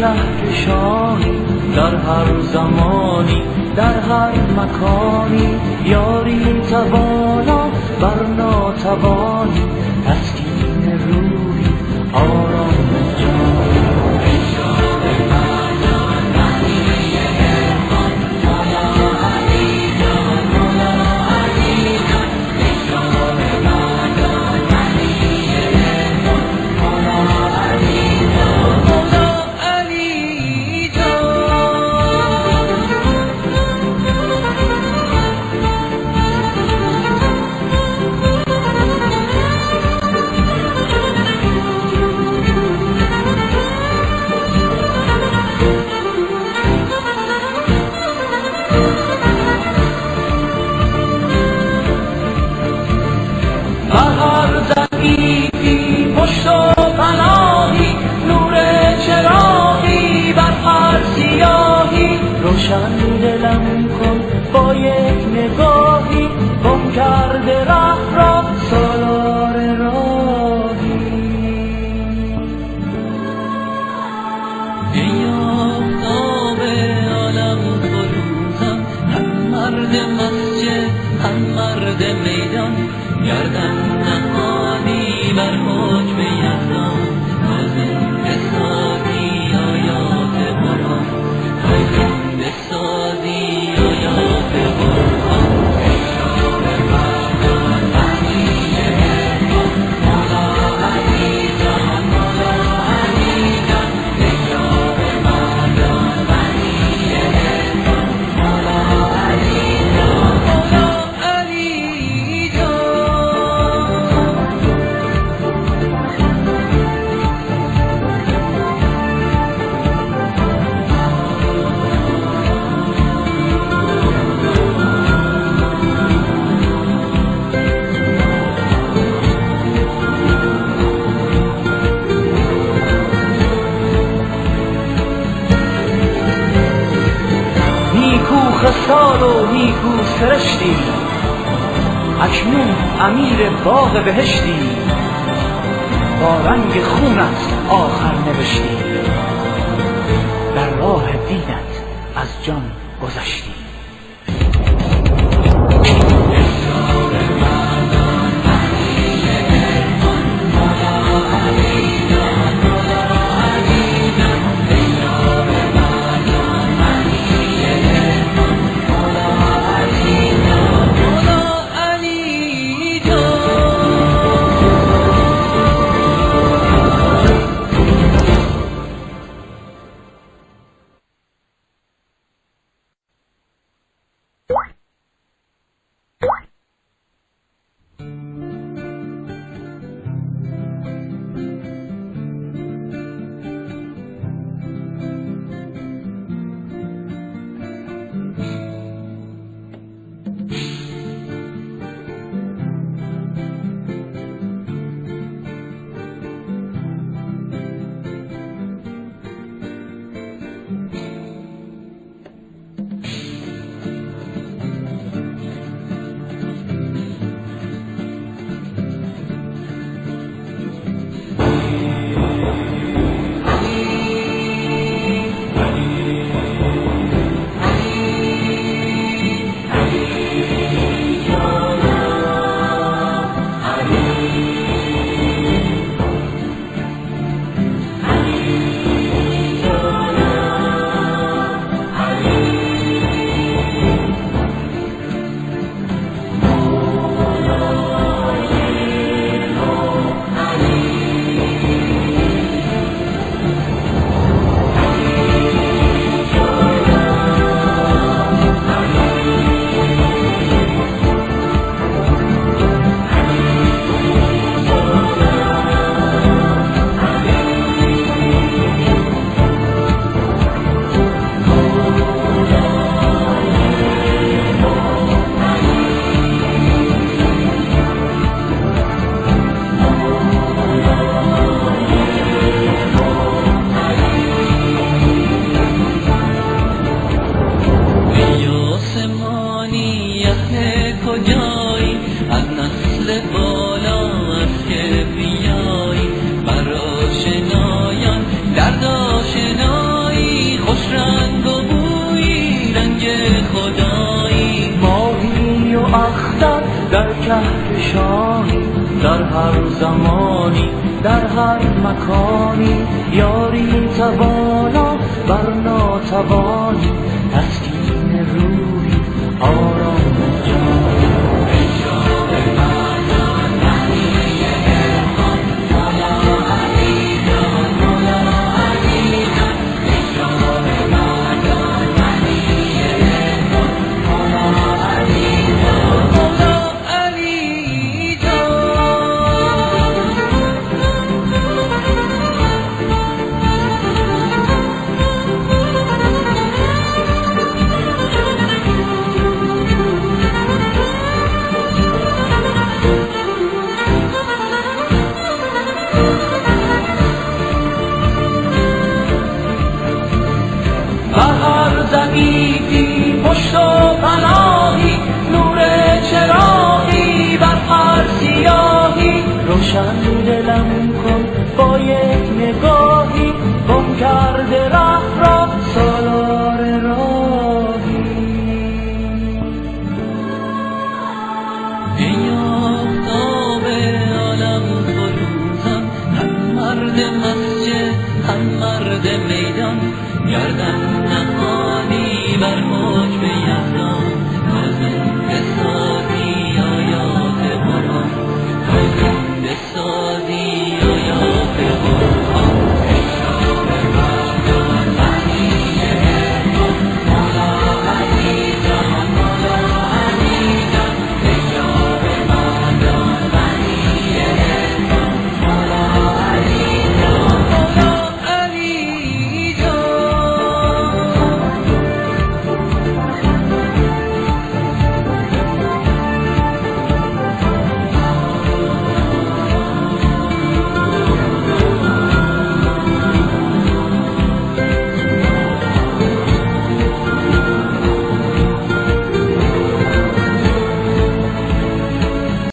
کهکشانی در هر زمانی در هر مکانی، یاری توانا بر ناتوانی، تسکین روحی آرام جانی. پشت و پناهی، نور چراغی بر هر سیاهی، روشن دلم کن با یک نگاهی، گم کرده ره را سالار راهی. ای آفتاب عالم فروزم، هم مرد مسجد هم مرد میدان، گردن نهادی بر حکم یزدان، تازنده سازی آیات قرآن، تازنده سازی آیات قرآن. اشتاب مردان معنی حرمان، مولا علی جان مولا علی جان. اشتاب مردان معنی حرمان، مولا علی جان مولا علی جان. نیکو خصال و نیکو سرشتی، اکنون امیر باغ بهشتی، با رنگ خونت آخر نوشتی، در راه دینت از جان گذشتی. درد آشنایی در کهکشانی، در هر زمانی، در هر مکانی، یاری توانا بر ناتوانی، تسکین روحی، آرام جانی. دقیقی پشت و پناهی، نور چراغی بر هر سیاهی، روشن دلم کن با یک نگاهی، گم کرده ره را سالار راهی.